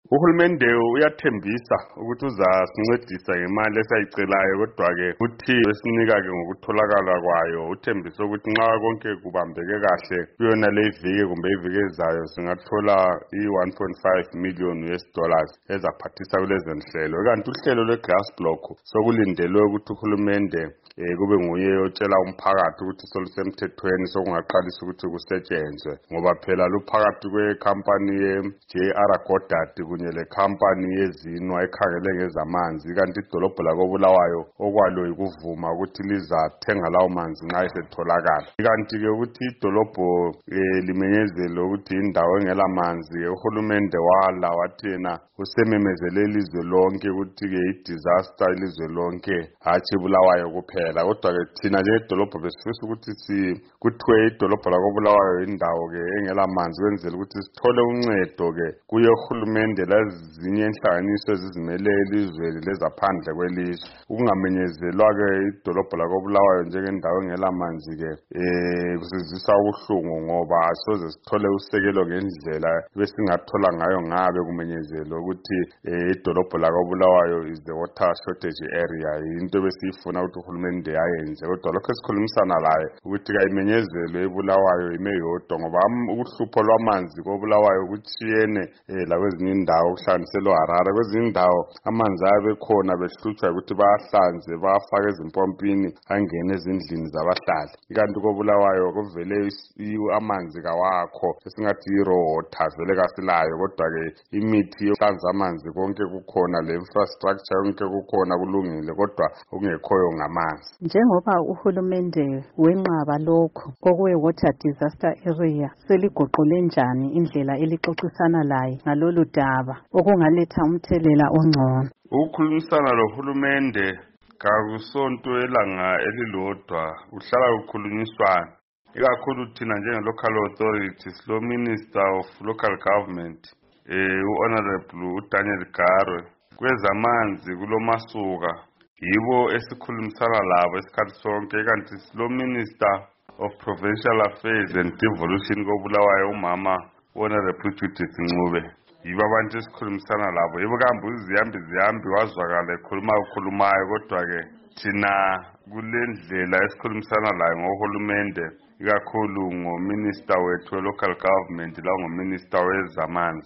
Uhulumende uyathembisa ukuthi uzasincedisa ngemali esayicelayo kodwa-ke uthi esinika-ke ngokutholakala kwayo uthembise ukuthi nxa konke kubambeke kahle kuyona le viki kumbe iviki ezayo singathola i-1.5 million US dollars ezaphathisa kulezi nhlelo. Kanti uhlelo lwe-glass block sokulindelwe ukuthi uhulumende kube nguye otshela umphakathi ukuthi solusemthethweni sokungaqalisa ukuthi kusetshenzwe ngoba phela luphakathi kwekhampani ye-JR Goddard kunye lekhampani yezinwa ekhangele ngezamanzi kanti idolobho lakoBulawayo okwalo yikuvuma ukuthi lizathenga lawo manzi nxa esetholakala. Kanti-ke ukuthi idolobho limenyezele ukuthi indawo engela manzi uhulumende wala wathi yena usememezele ilizwe lonke ukuthi-ke i-disaster ilizwe lonke hatshi Bulawayo kuphela kodwa-ke thina njengedolobho besifisa ukuthi kuthiwe idolobho lakoBulawayo indawo-ke engela manzi kwenzela ukuthi sithole uncedo-ke kuye uhulumende lezinye inhlanganiso ezizimele elizweni lezaphandle kwelizwe ukungamenyezelwa-ke idolobho lakoBulawayo njengendawo engela manzi-ke kusizisa ubuhlungu ngoba asoze sithole usekelo ngendlela besingathola ngayo ngabe kumenyezelwe ukuthi idolobho lakoBulawayo is the water shortage area into besifuna ukuthi uhulumende ayenze kodwa lokho esikhulumisana laye ukuthi kayimenyezelwe eBulawayo ime yodwa ngoba uhlupho lwamanzi koBulawayo kutshiyene lakwezinye indawo kuhlanganisela Harare. Kwezinye indawo amanzi ayabe khona behlutshwa ukuthi bayahlanze bafake ezimpompini angene ezindlini zabahlali kanti koBulawayo kuvele amanzi kawakho esingathi i-raw water vele kasilayo kodwa-ke imithi yokuhlanza amanzi konke kukhona le-infrastructure yonke kukhona kulungile kodwa okungekhoyo ngamanzi. Njengoba uhulumende wenqaba lokho kokwe-water disaster area seliguqule njani indlela elixoxisana laye ngalolu daba okungaletha umthelela ongcono? Ukukhulumisana lohulumende kakusonto elanga elilodwa kuhlala kukhulunyiswana ikakhulu thina njenge-local authorities lo minister of local government u-honorable uDaniel Garwe kwezamanzi kuloMasuka yibo esikhulumisana labo esikhathi sonke kanti lo minister of provincial affairs and devolution koBulawayo umama honorable Judith Ncube yibo abantu esikhulumisana labo yibo kambe uziyambi wazwakala ekhulumayo kodwa-ke thina kule ndlela esikhulumisana layo ngohulumende ikakhulu ngominister wethu we-local government la ngominister wezamanzi